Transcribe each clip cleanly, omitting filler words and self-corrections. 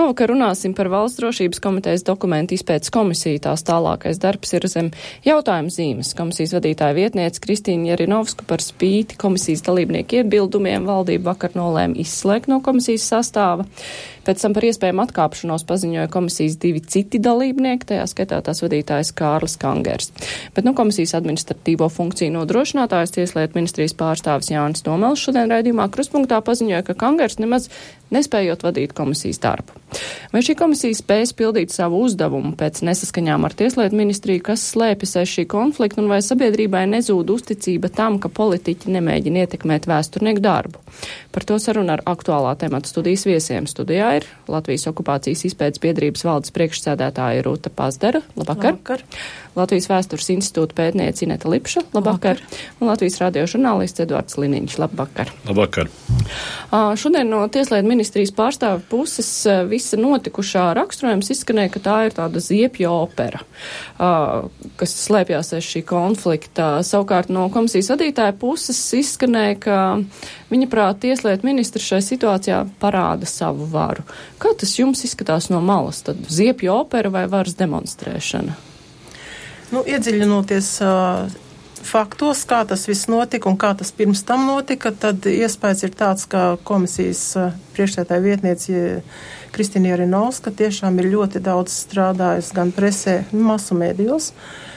Šovakar runāsim par Valsts drošības komitejas dokumentu izpētes komisiju. Tās tālākais darbs ir zem jautājuma zīmes. Komisijas vadītāja vietniece Kristīna Jarinovska par spīti komisijas dalībnieku iebildumiem valdība vakar nolēma izslēgt no komisijas sastāva. Pēc tam par iespējamu atkāpšanos paziņoja komisijas 2 citi dalībnieki, tajā skaitā tās vadītājs Kārlis Kangers. Bet komisijas administratīvo funkciju nodrošinātājs Tieslietu ministrijas pārstāvis Jānis Tomels šodien raidījumā Kruspunktā paziņoja, ka Kangers nemaz nespējot vadīt komisijas darbu. Vai šī komisija spēs pildīt savu uzdevumu pēc nesaskaņām ar Tieslietu ministriju, kas slēpjas aiz šī konflikta, un vai sabiedrībai nezūd uzticība tam, ka politiķi nemēģina ietekmēt vēsturnieku darbu? Par to sarunu ar aktuālā temata studijas viesiem. Studijā ir Latvijas okupācijas izpētes biedrības valdes priekšsēdētāja Rūta Pazdera. Labvakar. Labvakar. Latvijas vēstures institūta pētniece Ineta Lipša. Labvakar. Un Latvijas radio žurnālists Eduards Liniņš. Labvakar. Labvakar. Šodien no Tieslietu ministrijas pārstāvju puses visa notikušā raksturojums izskanēja, ka tā ir tāda ziepju opera, kas slēpjās aiz šī konflikta. Savukārt no komisijas vadītāja puses izskanēja, ka viņa prāt Tieslietu ministrs šai situācijā parāda savu varu. Kā tas jums izskatās no malas? Tad ziepju opera vai varas demonstrēšana? Iedziļinoties faktos, kā tas viss notika un kā tas pirms tam notika, tad iespējas ir tāds, ka komisijas priekšsēdētāja vietniece Kristīna Jarinovska tiešām ir ļoti daudz strādājusi gan presē, masu mēdījos,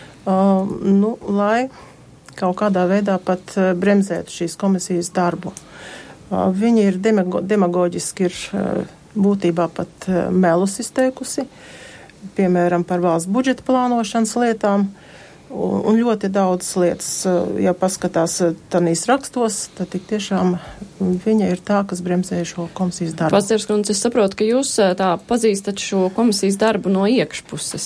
lai kaut kādā veidā pat bremzētu šīs komisijas darbu. Viņi ir demagoģiski ir būtībā pat melus izteikusi, piemēram, par valsts budžeta plānošanas lietām, un ļoti daudz lietas, ja paskatās tanīs rakstos, tad tik tiešām viņa ir tā, kas bremzē šo komisijas darbu. Pazders kundze, es saprotu, ka jūs tā pazīstat šo komisijas darbu no iekšpuses.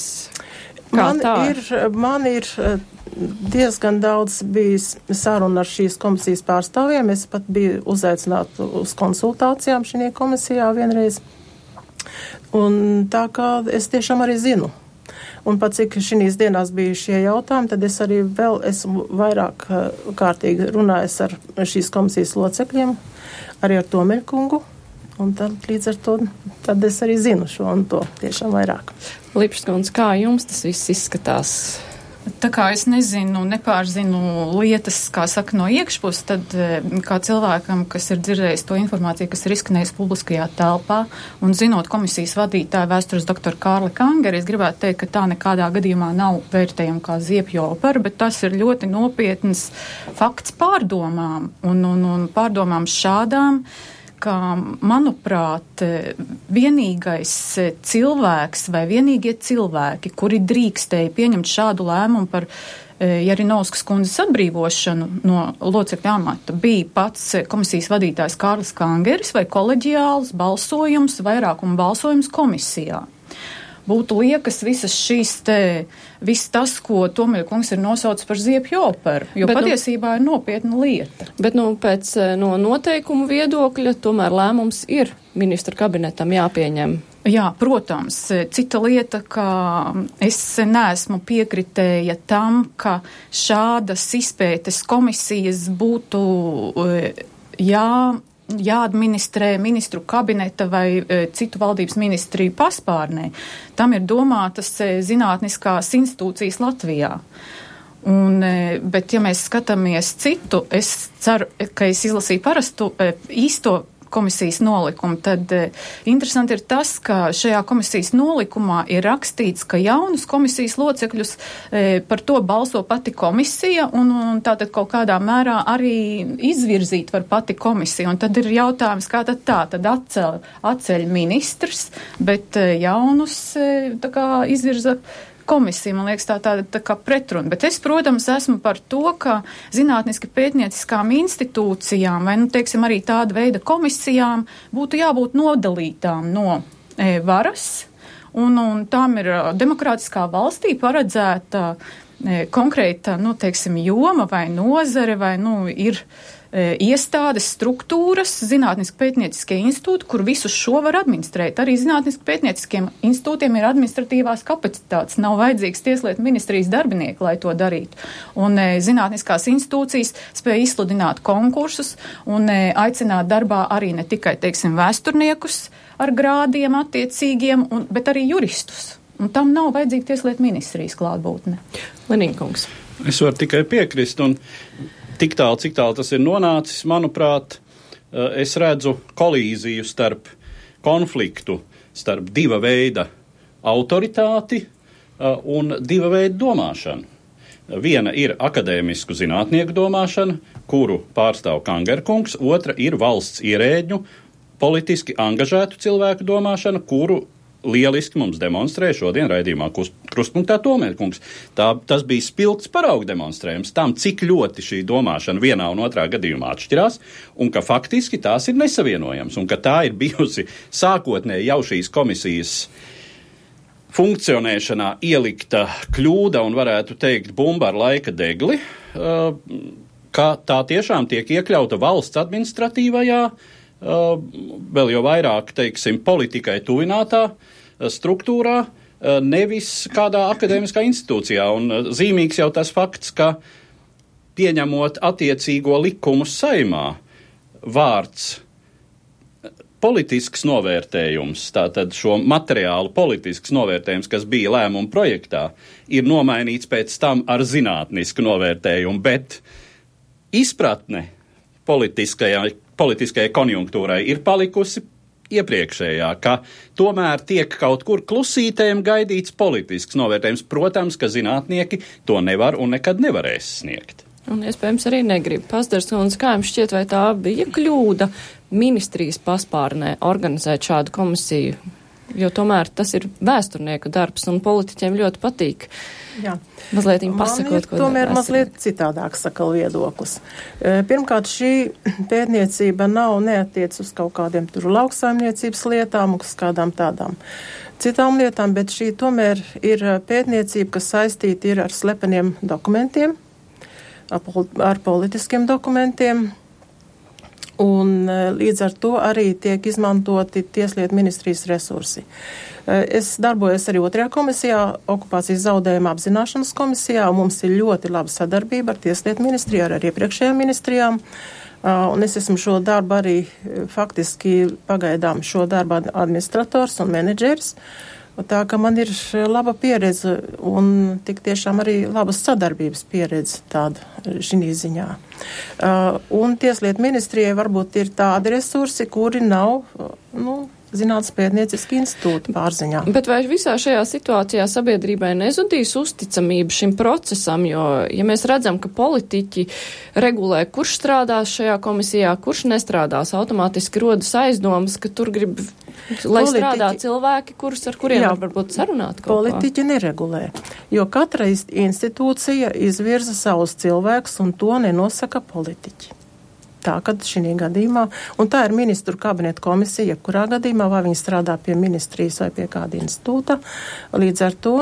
Man ir diezgan daudz bijis saruna ar šīs komisijas pārstāvjiem. Es pat biju uzaicināta uz konsultācijām šajā komisijā vienreiz. Un tā kā es tiešām arī zinu. Un pat cik šīs dienās bija šie jautājumi, tad es arī vēl esmu vairāk kārtīgi runājis ar šīs komisijas locekļiem, arī ar Tomeļkungu. Un tad līdz ar to tad es arī zinu šo un to tiešām vairāk. Lipšs kundze, kā jums tas viss izskatās? Tā kā es nezinu, nepārzinu lietas, kā saka, no iekšpuses, tad kā cilvēkam, kas ir dzirdējis to informāciju, kas ir izskanējusi publiskajā telpā, un zinot komisijas vadītāju vēstures doktoru Kārli Kangeri, es gribētu teikt, ka tā nekādā gadījumā nav vērtējama kā ziepju opera, bet tas ir ļoti nopietns fakts pārdomām, un pārdomām šādām, ka, manuprāt, vienīgais cilvēks vai vienīgie cilvēki, kuri drīkstēja pieņemt šādu lēmumu par Jarinovskas kundzes atbrīvošanu no locekļa amata, bija pats komisijas vadītājs Kārlis Kangeris vai koleģiāls balsojums, vairākuma balsojums komisijā. Būtu liekas viss tas, ko Tomeļa kungs ir nosaucis par ziepju operu, jo patiesībā ir nopietna lieta. Bet pēc no noteikumu viedokļa tomēr lēmums ir ministra kabinetam jāpieņem. Jā, protams. Cita lieta, ka es neesmu piekritēja tam, ka šādas izpētes komisijas būtu jāadministrē ministru kabineta vai citu valdības ministriju paspārnē. Tam ir domātas zinātniskās institūcijas Latvijā. Bet, ja mēs skatāmies citu, es ceru, ka es izlasīju parastu īsto komisijas nolikumu, tad interesanti ir tas, ka šajā komisijas nolikumā ir rakstīts, ka jaunus komisijas locekļus par to balso pati komisija un tātad kaut kādā mērā arī izvirzīt var pati komisija. Un tad ir jautājums, kā tad tā, tad atceļ ministrs, bet jaunus tā kā izvirza komisija, man liekas, tā kā pretruna. Bet es, protams, esmu par to, ka zinātniski pētnieciskām institūcijām vai, teiksim, arī tāda veida komisijām būtu jābūt nodalītām no varas, un tām ir demokrātiskā valstī paredzēta konkrēta, teiksim, joma vai nozare vai, ir iestādes, struktūras, zinātniski pētnieciskie institūti, kur visu šo var administrēt. Arī zinātniski pētnieciskiem institūtiem ir administratīvās kapacitātes. Nav vajadzīgs Tieslietu ministrijas darbinieki, lai to darītu. Un zinātniskās institūcijas spēja izsludināt konkursus un aicināt darbā arī ne tikai, teiksim, vēsturniekus, ar grādiem attiecīgiem, bet arī juristus. Un tam nav vajadzīga tieslietu ministrijas klātbūtne. Lenīnkungs. Es varu tikai piekrist, un tik tālu, cik tālu tas ir nonācis, manuprāt, es redzu kolīziju starp konfliktu, starp diva veida autoritāti un diva veida domāšanu. Viena ir akadēmisku zinātnieku domāšana, kuru pārstāv Kangerkungs, otra ir valsts ierēģņu, politiski angažētu cilvēku domāšana, kuru lieliski mums demonstrē šodien raidījumā Krustpunktā Tomērkungs. Tas bija spilgts parauga demonstrējums tam, cik ļoti šī domāšana vienā un otrā gadījumā atšķirās, un ka faktiski tās ir nesavienojams, un ka tā ir bijusi sākotnēji jau šīs komisijas funkcionēšanā ielikta kļūda un varētu teikt bumba ar laika degli, ka tā tiešām tiek iekļauta valsts administratīvajā, vēl jau vairāk, teiksim, politikai tuvinātā struktūrā, nevis kādā akadēmiskā institūcijā. Un zīmīgs jau tas fakts, ka pieņemot attiecīgo likumu Saeimā, vārds politisks novērtējums, tātad šo materiālu politisks novērtējums, kas bija lēmuma projektā, ir nomainīts pēc tam ar zinātnisku novērtējumu, bet izpratne politiskajai konjunktūrai ir palikusi iepriekšējā, ka tomēr tiek kaut kur klusītēm gaidīts politisks novērtējums. Protams, ka zinātnieki to nevar un nekad nevarēs sniegt. Un iespējams arī negrib. Pastars kundze, kā jums šķiet, vai tā bija kļūda ministrijas paspārnē organizēt šādu komisiju? Jo tomēr tas ir vēsturnieku darbs un politiķiem ļoti patīk. Jā. Mazliet viņam pasakot, ko tomēr mazliet citādāk sakal viedoklis. Pirmkārt, šī pētniecība neatiec uz kaut kādiem tur lauksaimniecības lietām, uz kādām tādām citām lietām, bet šī tomēr ir pētniecība, kas saistīta ir ar slepeniem dokumentiem, ar politiskiem dokumentiem. Un līdz ar to arī tiek izmantoti tieslietu ministrijas resursi. Es darbojos arī otrajā komisijā, okupācijas zaudējuma apzināšanas komisijā, un mums ir ļoti laba sadarbība ar tieslietu ministriju, ar iepriekšējām ministrijām. Un es esmu šo darbu arī faktiski pagaidām šo darbu administrators un menedžeris. Tā ka man ir laba pieredze un tik tiešām arī labas sadarbības pieredze tāda šī ziņā. Un tieslietu ministrijai varbūt ir tādi resursi, kuri nav, zinātnes pētnieciski institūti pārziņā. Bet vai visā šajā situācijā sabiedrībai nezudīs uzticamība šim procesam, jo, ja mēs redzam, ka politiķi regulē, kurš strādās šajā komisijā, kurš nestrādās, automātiski rodas aizdomas, ka tur grib, lai strādā cilvēki, ar kuriem varbūt sarunāt kaut politiķi ko. Neregulē, jo katra institūcija izvirza savus cilvēkus, un to nenosaka politiķi. Tā, kad šī gadījumā, un tā ir ministru kabineta komisija, kurā gadījumā, vai viņi strādā pie ministrijas vai pie kāda institūta, līdz ar to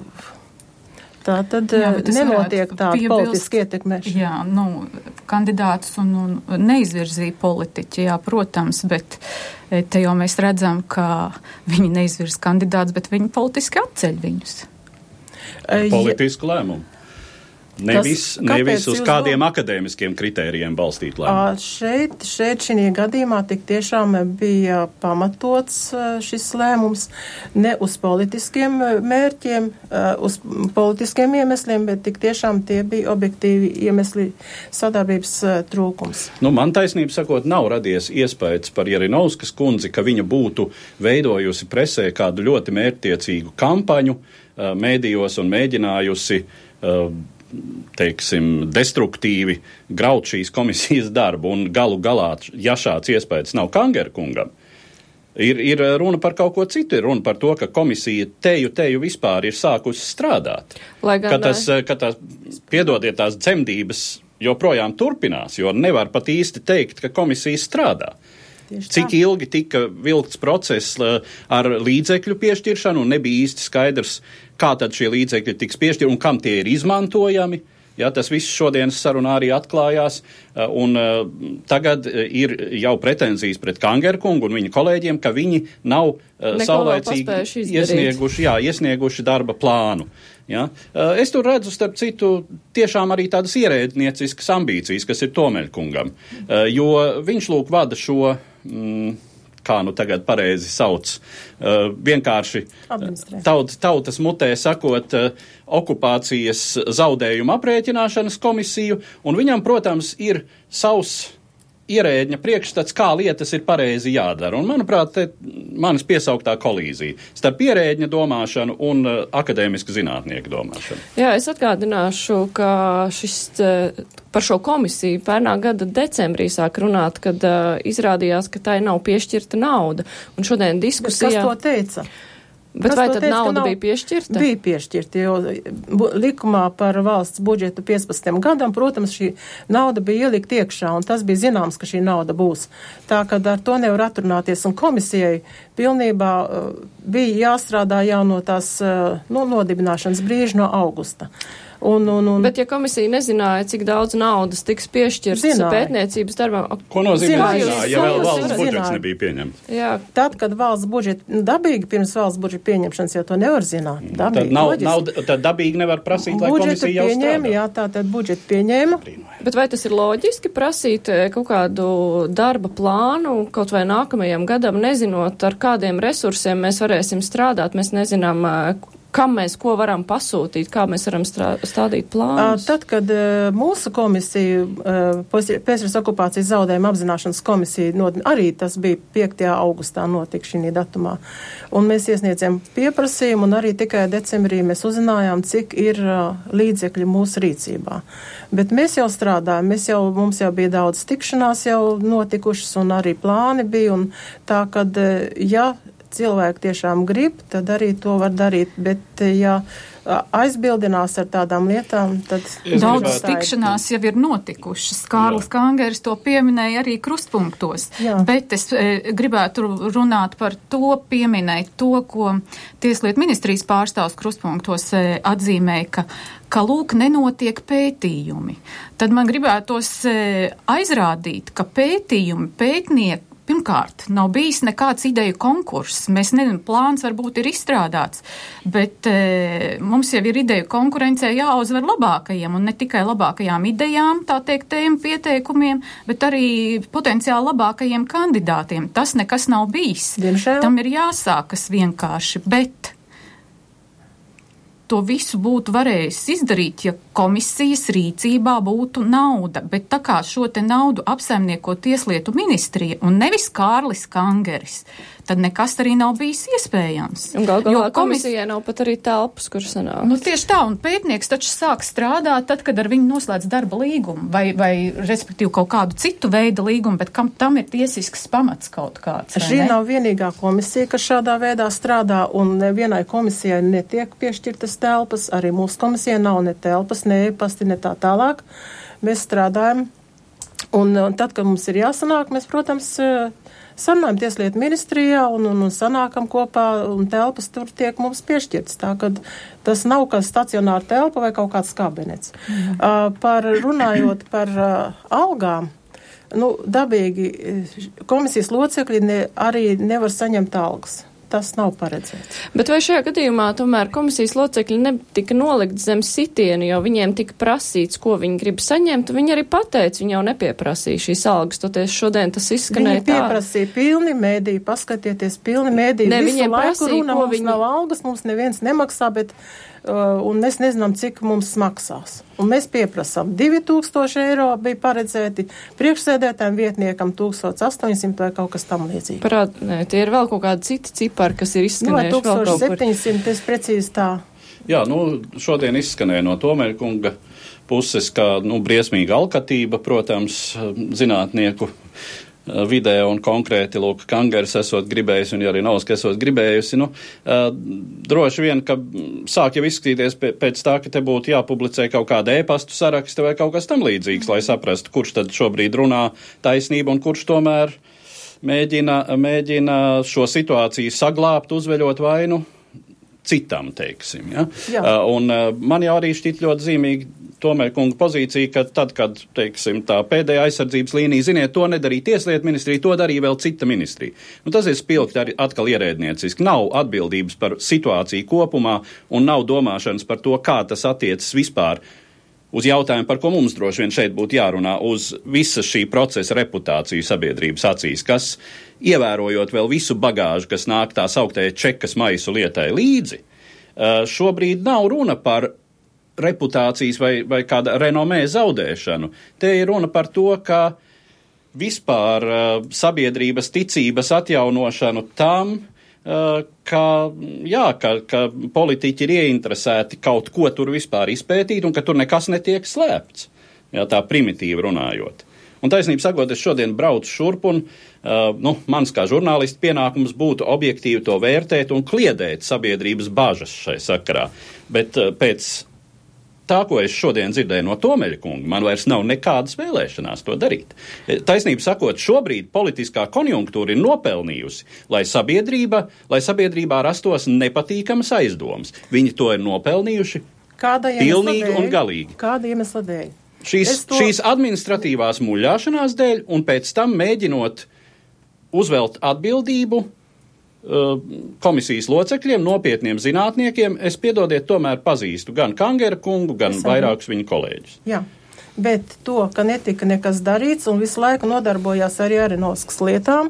tā tad nenotiek tāda politiska ietekmēšana. Jā, kandidātus un neizvirzīja politiķi, jā, protams, bet te jau mēs redzam, ka viņi neizvirz kandidātus, bet viņi politiski atceļ viņus. Politisku lēmumu. Nevis uz kādiem akadēmiskiem kritērijiem balstīt lēmumu. Šeit šī gadījumā tik tiešām bija pamatots šis lēmums ne uz politiskiem mērķiem, uz politiskiem iemesliem, bet tik tiešām tie bija objektīvi iemesli sadarbības trūkums. Man taisnība sakot, nav radies iespējas par Jarinovskas kundzi, ka viņa būtu veidojusi presē kādu ļoti mērķtiecīgu kampaņu mēdījos un mēģinājusi teiksim, destruktīvi graut šīs komisijas darbu, un galu galā, ja šāds iespējas nav Kangerkungam, ir runa par kaut ko citu, ir runa par to, ka komisija teju vispār ir sākusi strādāt. Ka tās dzemdības joprojām turpinās, jo nevar pat īsti teikt, ka komisija strādā. Cik ilgi tika vilkts process ar līdzekļu piešķiršanu, un nebija īsti skaidrs, kā tad šie līdzekļi tiks piešķirti un kam tie ir izmantojami. Ja, tas viss šodienas sarunā arī atklājās, un tagad ir jau pretenzijas pret Kangerkungu un viņa kolēģiem, ka viņi nav saulaicīgi iesnieguši darba plānu. Ja. Es tur redzu, starp citu, tiešām arī tādas ierēdnieciskas ambīcijas, kas ir Tomērkungam, jo viņš lūk vada šo kā nu tagad pareizi sauc, vienkārši tautas mutē sakot, okupācijas zaudējumu aprēķināšanas komisiju, un viņam, protams, ir savs ierēģņa priekšstats, kā lietas ir pareizi jādara. Un, manuprāt, manis piesauktā kolīzija starp ierēģņa domāšanu un akadēmiska zinātnieka domāšanu. Jā, es atgādināšu, ka par šo komisiju pērnā gada decembrī sāk runāt, kad izrādījās, ka tai nav piešķirta nauda. Un šodien diskusijā... Kas to teica? Bet vai tad nauda bija piešķirta? Bija piešķirta, jo likumā par valsts budžetu 15. gadam, protams, šī nauda bija ielikt iekšā, un tas bija zināms, ka šī nauda būs. Tā, kad ar to nevar atrunāties, un komisijai pilnībā bija jāstrādā jau no tās nodibināšanas brīža no augusta. Bet ja komisija nezināja, cik daudz naudas tiks piešķirts pētniecības darbam... Ko nozīmē zināja, ja vēl valsts budžets nebija pieņemts? Jā. Tad, kad valsts budžeta, dabīgi pirms valsts budžeta pieņemšanas, jau to nevar zināt. Tad dabīgi nevar prasīt, lai komisija jau strādā. Jā, tātad budžeta pieņēma. Bet vai tas ir loģiski prasīt kaut kādu darba plānu, kaut vai nākamajam gadam, nezinot, ar kādiem resursiem mēs varēsim strādāt, mēs nezinām, kam mēs ko varam pasūtīt, kā mēs varam stādīt plānus? Tad, kad mūsu komisija, pēcvaras okupācijas zaudējuma apzināšanas komisija, arī tas bija 5. augustā notika šī datumā. Un mēs iesniedzām pieprasījumu, un arī tikai decembrī mēs uzzinājām, cik ir līdzekļi mūsu rīcībā. Bet mēs jau strādājam, mums jau bija daudz tikšanās jau notikušas, un arī plāni bija, un tā, kad, ja cilvēki tiešām grib, tad arī to var darīt, bet ja aizbildinās ar tādām lietām, tad... Daudz tikšanās jau ir notikušas. Kārlis Kangeris to pieminēja arī krustpunktos. Jā. Bet es gribētu runāt par to, pieminēt to, ko Tieslietu ministrijas pārstāvs krustpunktos atzīmēja, ka lūk, nenotiek pētījumi. Tad man gribētos aizrādīt, ka pētnieki pirmkārt, nav bijis nekāds ideju konkurss. Mēs nezinām, plāns varbūt ir izstrādāts, bet mums jau ir ideju konkurencē jāuzvar labākajiem, un ne tikai labākajām idejām, tā teikt, tēmu pieteikumiem, bet arī potenciāli labākajiem kandidātiem. Tas nekas nav bijis. Diemžēl. Tam ir jāsākas vienkārši, bet to visu būtu varējis izdarīt, ja komisijas rīcībā būtu nauda, bet tā kā šo te naudu apsaimnieko Tieslietu ministrija un nevis Kārlis Kangeris, tad nekas arī nav bijis iespējams. Un galā komisijai nav pat arī telpas, kur sanāk. Nu, tieši tā, un pētnieks taču sāk strādāt tad, kad ar viņu noslēdz darba līgumu, vai respektīvi kaut kādu citu veidu līgumu, bet kam tam ir tiesisks pamats kaut kāds. Šī nav vienīgā komisija, kas šādā veidā strādā, un nevienai komisijai netiek piešķirtas telpas, arī mūsu komisijai nav ne telpas, ne e-pasti, ne tā tālāk. Mēs strādājam, un tad, kad mums ir jāsanāk, mēs, protams, sarunājam Tieslietu ministrijā un sanākam kopā, un telpas tur tiek mums piešķirtas. Tā, kad tas nav kā stacionāra telpa vai kaut kāds kabinets. Runājot par algām, dabīgi komisijas locekļi arī nevar saņemt algas. Tas nav paredzēts. Bet vai šajā gadījumā tomēr komisijas locekļi netika nolikt zem sitienu, jo viņiem tika prasīts, ko viņi grib saņemt, un viņi arī pateica, viņi jau nepieprasīja šīs algas, toties šodien tas izskanēja tā. Viņi pieprasīja pilni mēdī, paskatieties, pilni mēdī, visu laiku runa, mums nav algas, mums neviens nemaksā, bet un mēs nezinām, cik mums maksās. Un mēs pieprasām 2000 eiro bija paredzēti priekšsēdētājiem vietniekam 1800 vai kaut kas tam līdzīgi. Tie ir vēl kaut kādi citi cipari, kas ir izskanējuši vēl kaut kur. 1700, es precīzi tā. Jā, šodien izskanēja no Tomēļa kunga puses, kā, briesmīga alkatība, protams, zinātnieku vidē un konkrēti, Kangeris esot gribējis un arī Novska esot gribējusi. Droši vien, ka sāk jau izskatīties pēc tā, ka te būtu jāpublicē kaut kāda e-pastu saraksta vai kaut kas tam līdzīgs, lai saprastu, kurš tad šobrīd runā taisnību un kurš tomēr mēģina šo situāciju saglābt, uzveļot vainu citam, teiksim. Ja? Un man jau arī šķiet ļoti zīmīgi Tomēr kunga pozīcija, ka tad, kad, teiksim, tā pēdējā aizsardzības līnija, ziniet, to nedarīja Tieslietu ministrija, to darīja vēl cita ministrija. Tas ir spilgti arī atkal ierēdnieciski. Nav atbildības par situāciju kopumā un nav domāšanas par to, kā tas attiecas vispār uz jautājumu, par ko mums droši vien šeit būtu jārunā, uz visa šī procesa reputāciju sabiedrības acīs, kas, ievērojot vēl visu bagāžu, kas nāk tā sauktējai čekas maisu lietai līdzi, šobrīd nav runa par reputācijas vai kāda renomē zaudēšanu. Te ir runa par to, ka vispār sabiedrības ticības atjaunošanu tam, ka politiķi ir ieinteresēti kaut ko tur vispār izpētīt un ka tur nekas netiek slēpts, jā, tā primitīvi runājot. Un taisnība sakot, es šodien braucu šurp un mans kā žurnālista pienākums būtu objektīvi to vērtēt un kliedēt sabiedrības bažas šai sakarā. Bet pēc tā, ko es šodien dzirdēju no Tomeļa kunga, man vairs nav nekādas vēlēšanās to darīt. Taisnība sakot, šobrīd politiskā konjunktūra ir nopelnījusi, lai sabiedrībā rastos nepatīkamas aizdomas. Viņi to ir nopelnījuši pilnīgi un galīgi. Kāda iemesla dēļ? Šīs administratīvās muļāšanās dēļ un pēc tam mēģinot uzvelt atbildību komisijas locekļiem, nopietniem zinātniekiem, es piedodiet tomēr pazīstu gan Kangera kungu, gan vairākus viņa kolēģus. Jā, bet to, ka netika nekas darīts un visu laiku nodarbojās arī Arinovskas lietām,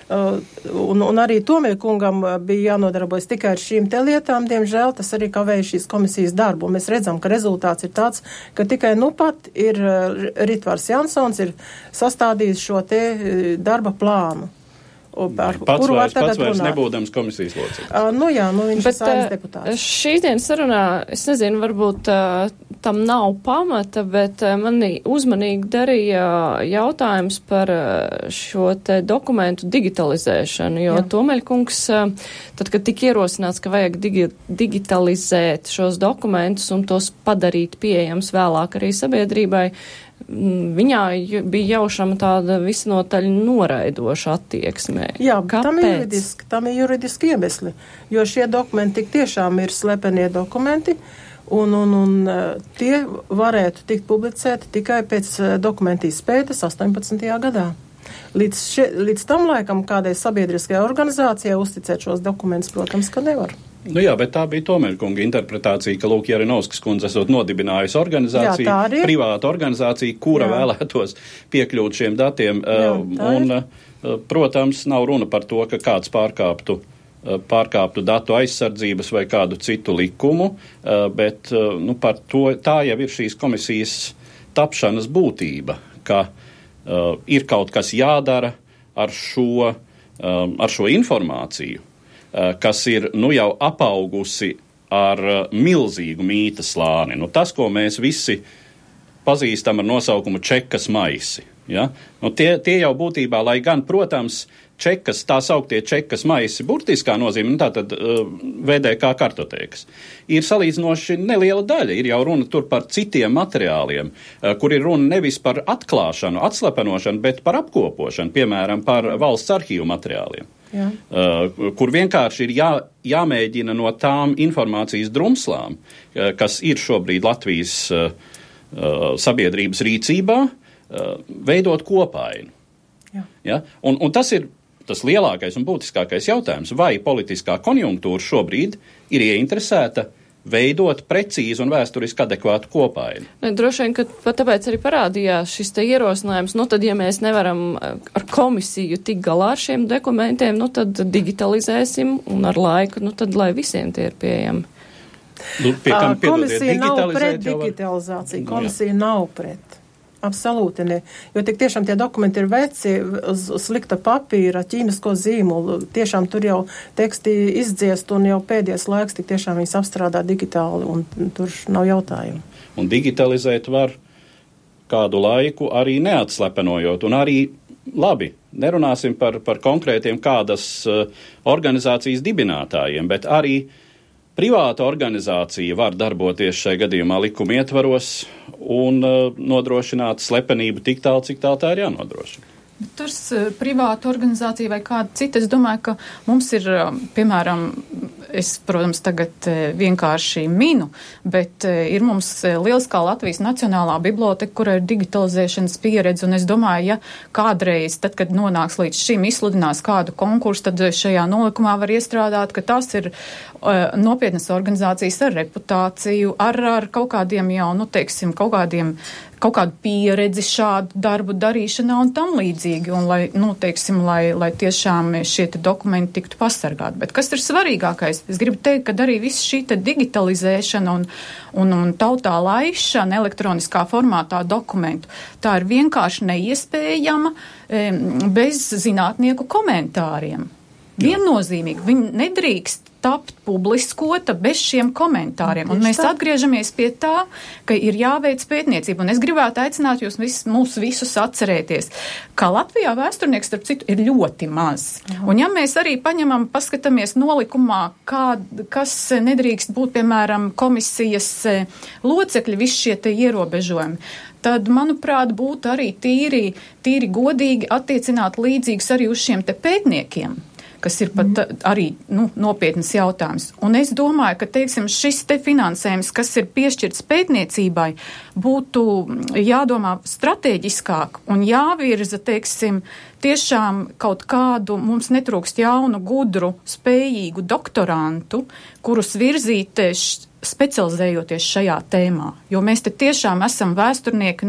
un arī Tomeļa kungam bija jānodarbojas tikai ar šīm te lietām, diemžēl tas arī kavēja šīs komisijas darbu. Mēs redzam, ka rezultāts ir tāds, ka tikai pat ir Ritvars Jansons ir sastādījis šo te darba plānu. Pats vairs nebūdams komisijas loceklis. Viņš ir saimnes deputāts. Šīs dienas sarunā, es nezinu, varbūt tam nav pamata, bet mani uzmanīgi darīja jautājums par šo te dokumentu digitalizēšanu, jo Tomeļkungs, tad, kad tika ierosināts, ka vajag digitalizēt šos dokumentus un tos padarīt pieejams vēlāk arī sabiedrībai, viņā bija jaušama tāda visnotaļ noraidoša attieksme. Jā, tam ir juridiski iemesli, jo šie dokumenti tik tiešām ir slepenie dokumenti, un tie varētu tikt publicēti tikai pēc dokumentu izpētes 18. gadā. Līdz tam laikam kādai sabiedriskajai organizācijai uzticēt šos dokumentus, protams, ka nevar. Jā, bet tā bija Tomeļa kunga interpretācija, ka Lūk Jarinovskas kundze esot nodibinājusi organizāciju, privāta organizācija, kura vēlētos piekļūt šiem datiem. Protams, nav runa par to, ka kāds pārkāptu datu aizsardzības vai kādu citu likumu, bet par to tā jau ir šīs komisijas tapšanas būtība, ka ir kaut kas jādara ar šo informāciju, kas ir jau apaugusi ar milzīgu mītas slāni. Tas, ko mēs visi pazīstam ar nosaukumu čekas maisi. Ja? Tie jau būtībā, lai gan, protams, tā sauktie čekas maisi burtiskā nozīme, tātad VDK kartotēkas, ir salīdzinoši neliela daļa. Ir jau runa tur par citiem materiāliem, kur ir runa nevis par atklāšanu, atslepenošanu, bet par apkopošanu, piemēram, par valsts arhīvu materiāliem. Kur vienkārši ir jāmēģina no tām informācijas drumslām, kas ir šobrīd Latvijas sabiedrības rīcībā, veidot kopainu. Ja? Un tas ir tas lielākais un būtiskākais jautājums, vai politiskā konjunktūra šobrīd ir ieinteresēta veidot precīzi un vēsturiski adekvātu kopainu. Droši vien, ka pat tāpēc arī parādījās šis te ierosinājums, tad, ja mēs nevaram ar komisiju tik galā ar šiem dokumentiem, tad digitalizēsim un ar laiku, tad, lai visiem tie ir pieejami. Komisija nav pret digitalizāciju, komisija nav pret. Absolūti ne, jo tik tiešām tie dokumenti ir veci, uz slikta papīra, ķīmisko zīmolu, tiešām tur jau teksti izdziest un jau pēdējais laiks tik tiešām viņas apstrādā digitāli un tur nav jautājumu. Un digitalizēt var kādu laiku arī neatslepenojot un arī labi, nerunāsim par konkrētiem kādas organizācijas dibinātājiem, bet arī privāta organizācija var darboties šai gadījumā likuma ietvaros un nodrošināt slepenību tik tālu, cik tālu tā ir jānodrošina. Turs privāta organizācija vai kāda cita, es domāju, ka mums ir, piemēram, es, protams, tagad vienkārši minu, bet ir mums lieliskā Latvijas Nacionālā biblioteka, kur ir digitalizēšanas pieredze, un es domāju, ja kādreiz, tad, kad nonāks līdz šim izsludinās kādu konkursu, tad šajā nolikumā var iestrādāt, ka tas ir nopietnas organizācijas ar reputāciju, ar kaut kādiem jau, nu, teiksim, kaut kādu pieredzi šādu darbu darīšanā un tam līdzīgi, un lai, nu, teiksim, lai tiešām šie dokumenti tiktu pasargāti. Bet kas ir svarīgākais? Es gribu teikt, ka arī viss šī digitalizēšana un tautā laišana elektroniskā formātā dokumentu, tā ir vienkārši neiespējama bez zinātnieku komentāriem. Viennozīmīgi. Viņi nedrīkst tapt publiskota bez šiem komentāriem. Un mēs atgriežamies pie tā, ka ir jāveic pētniecība. Un es gribētu aicināt mūs visus atcerēties, ka Latvijā vēsturnieks, starp citu, ir ļoti maz. Un ja mēs arī paskatāmies nolikumā, kas nedrīkst būt, piemēram, komisijas locekļi, visi šie te ierobežojumi, tad, manuprāt, būtu arī tīri godīgi attiecināt līdzīgus arī uz šiem te pētniekiem, kas ir pat arī nopietnas jautājums. Un es domāju, ka, teiksim, šis te finansējums, kas ir piešķirts pētniecībai, būtu jādomā strateģiskāk un jāvirza, teiksim, tiešām kaut kādu, mums netrūkst jaunu, gudru, spējīgu doktorantu, kurus virzīt specializējoties šajā tēmā. Jo mēs te tiešām esam vēsturnieki,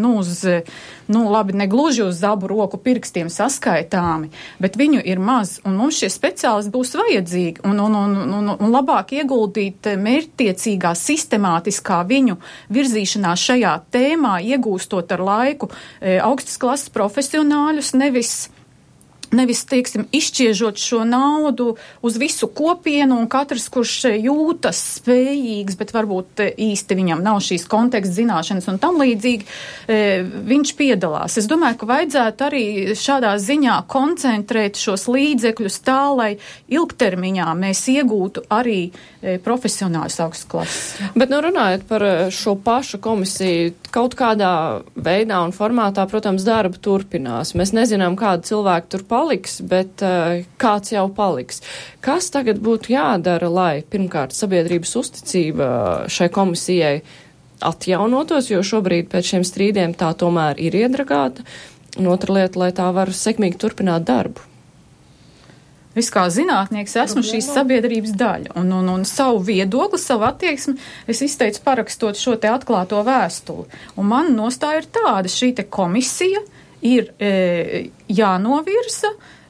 labi, ne gluži uz abu roku pirkstiem saskaitāmi, bet viņu ir maz, un mums šie speciālisti būs vajadzīgi, un labāk ieguldīt mērķtiecīgā, sistemātiskā viņu virzīšanā šajā tēmā, iegūstot ar laiku augstas klases profesionāļus, nevis, teiksim, izšķiežot šo naudu uz visu kopienu un katrs, kurš jūtas spējīgs, bet varbūt īsti viņam nav šīs konteksta zināšanas un tam līdzīgi, viņš piedalās. Es domāju, ka vajadzētu arī šādā ziņā koncentrēt šos līdzekļus tā, lai ilgtermiņā mēs iegūtu arī profesionāļus augstas klases. Bet, runājot par šo pašu komisiju, kaut kādā veidā un formātā, protams, darba turpinās. Mēs nezinām, kādi cilvēki tur paliks, bet kāds jau paliks. Kas tagad būtu jādara, lai pirmkārt sabiedrības uzticība šai komisijai atjaunotos, jo šobrīd pēc šiem strīdiem tā tomēr ir iedragāta, un otra lieta, lai tā var sekmīgi turpināt darbu? Es kā zinātnieks esmu šīs sabiedrības daļa, un savu viedokli, savu attieksmi es izteicu parakstot šo te atklāto vēstuli. Un man nostāja ir tāda, šī te komisija ir jānovirza,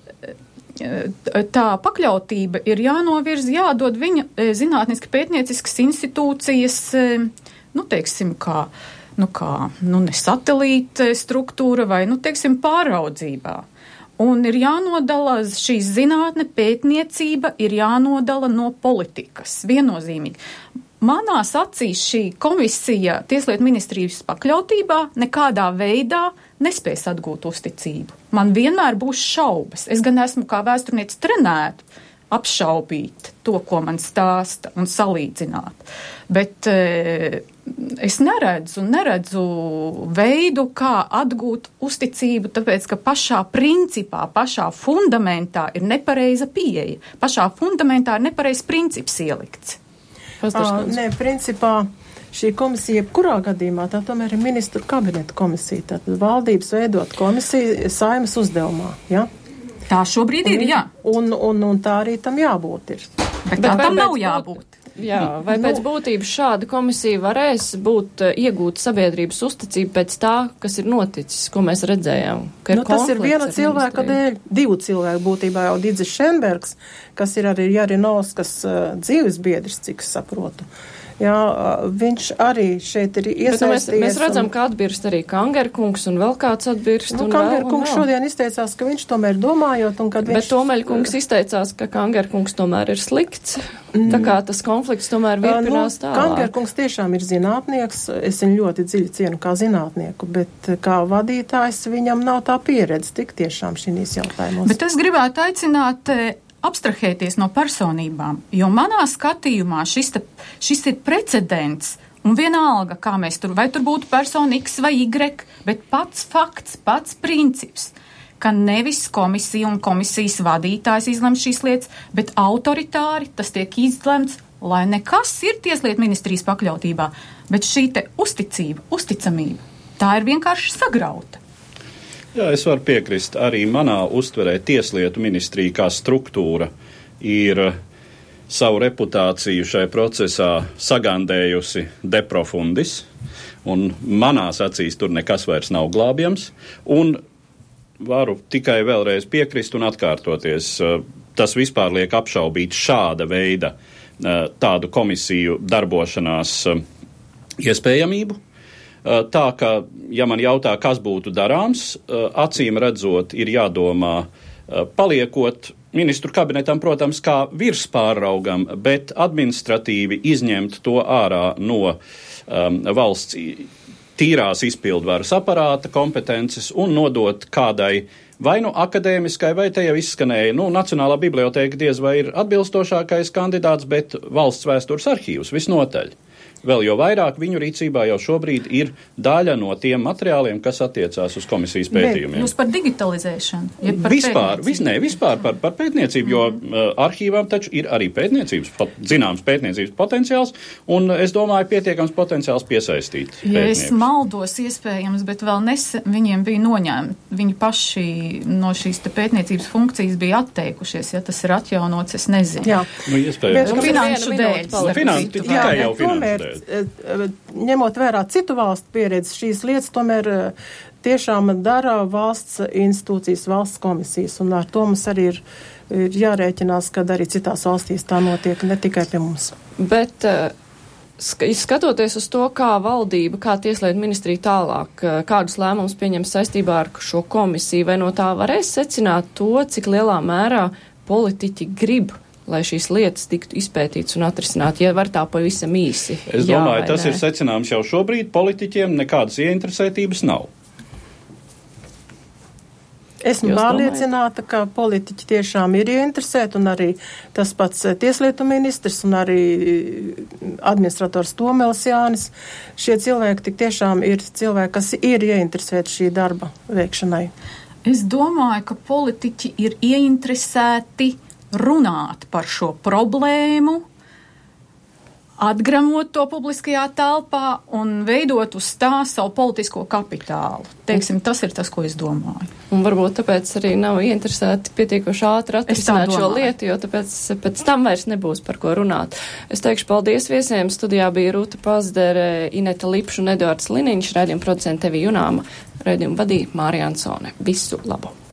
tā pakļautība ir jānovirza, jādod viņa zinātniski pētnieciskas institūcijas, teiksim, ne satelīta struktūra vai, teiksim, pāraudzībā. Un ir jānodala šī zinātne, pētniecība ir jānodala no politikas, viennozīmīgi. Manās acīs šī komisija Tieslietu ministrijas pakļautībā nekādā veidā nespēs atgūt uzticību. Man vienmēr būs šaubas. Es gan esmu kā vēsturnieks trenēta apšaubīt to, ko man stāsta un salīdzināt. Bet es neredzu veidu, kā atgūt uzticību, tāpēc, ka pašā principā, pašā fundamentā ir nepareiza pieeja. Pašā fundamentā ir nepareizs princips ielikts. Principā šī komisija, jebkurā gadījumā, tā tomēr ir ministru kabineta komisija. Tātad valdības veidot komisiju Saeimas uzdevumā, ja? Tā šobrīd ir, jā. Un tā arī tam jābūt ir. Bet tā tam nav jābūt. Jā, vai pēc būtības šāda komisija varēs iegūt sabiedrības uzticību pēc tā, kas ir noticis, ko mēs redzējām? Tas ir viena cilvēka dēļ, divu cilvēku būtībā jau Didzis Šenbergs, kas ir arī Jarinovskas dzīves biedrs, cik es saprotu. Jā, viņš arī šeit ir iesaistījies. Mēs redzam, ka atbirst arī Kangerkungs un vēl kāds atbirst. Kangerkungs šodien izteicās, ka viņš tomēr domājot un kad viņš... Bet Tomeļkungs izteicās, ka Kangerkungs tomēr ir slikts. Tā kā tas konflikts tomēr virpinās tālāk. Kangerkungs tiešām ir zinātnieks. Es viņu ļoti dziļi cienu kā zinātnieku, bet kā vadītājs viņam nav tā pieredze tik tiešām šīs jautājumos. Bet es gribētu aicināt abstrahēties no personībām, jo manā skatījumā šis ir precedents, un vienalga, kā mēs vai tur būtu persona X vai Y, bet pats fakts, pats princips, ka nevis komisija un komisijas vadītājs izlem šīs lietas, bet autoritāri tas tiek izlemts, lai nekas ir Tieslietu ministrijas pakļautībā, bet šī te uzticamība, tā ir vienkārši sagrauta. Jā, es varu piekrist. Arī manā uztverē Tieslietu ministrija kā struktūra ir savu reputāciju šajā procesā sagandējusi de profundis, un manās acīs tur nekas vairs nav glābjams, un varu tikai vēlreiz piekrist un atkārtoties. Tas vispār liek apšaubīt šāda veida tādu komisiju darbošanās iespējamību. Tā, ka, ja man jautā, kas būtu darāms, acīm redzot, ir jādomā paliekot ministru kabinetam, protams, kā virspārraugam, bet administratīvi izņemt to ārā no valsts tīrās izpildvaras aparāta kompetences un nodot kādai vai nu akadēmiskai, vai te jau izskanēja, Nacionālā bibliotēka diez vai ir atbilstošākais kandidāts, bet valsts vēstures arhīvs visnotaļ. Vēl jau vairāk viņu rīcībā jau šobrīd ir daļa no tiem materiāliem, kas attiecās uz komisijas pētījumiem. Jūs par digitalizēšanu? Vispār par pētniecību, jo arhīvām taču ir arī zināms pētniecības potenciāls, un es domāju, pietiekams potenciāls piesaistīt pētniekus. Ja es maldos iespējams, bet vēl viņiem bija noņēmti. Viņi paši no šīs te pētniecības funkcijas bija atteikušies, ja tas ir atjaunots, es nezinu. Jā. Iespējams. Finanšu dēļ. Tikai jau finanšu dēļ. Ņemot vērā citu valstu pieredzi, šīs lietas tomēr tiešām dara valsts institūcijas, valsts komisijas, un ar to mums arī ir jārēķinās, kad arī citās valstīs tā notiek, ne tikai pie mums. Bet skatoties uz to, kā valdība, kā Tieslietu ministrija tālāk, kādus lēmumus pieņems saistībā ar šo komisiju, vai no tā varēs secināt to, cik lielā mērā politiķi grib, lai šīs lietas tiktu izpētītas un atrisināt, ja var tā pavisam īsi. Es domāju, tas ir secināms jau šobrīd, politiķiem nekādas ieinteresētības nav. Esmu pārliecināta, ka politiķi tiešām ir ieinteresēti, un arī tas pats Tieslietu ministrs un arī administrators Tomelis Jānis. Šie cilvēki tik tiešām ir cilvēki, kas ir ieinteresēti šī darba veikšanai. Es domāju, ka politiķi ir ieinteresēti runāt par šo problēmu, atgramot to publiskajā telpā un veidot uz tā savu politisko kapitālu. Teiksim, tas ir tas, ko es domāju. Un varbūt tāpēc arī nav ieinteresēti pietiekoši ātri atrisināt šo lietu, jo tāpēc pēc tam vairs nebūs par ko runāt. Es teikšu paldies viesiem. Studijā bija Rūta Pazdere, Ineta Lipša un Eduards Liniņš, raidījuma producente Evija Junāma, raidījumu vadīja Mārija Ansone. Visu labu!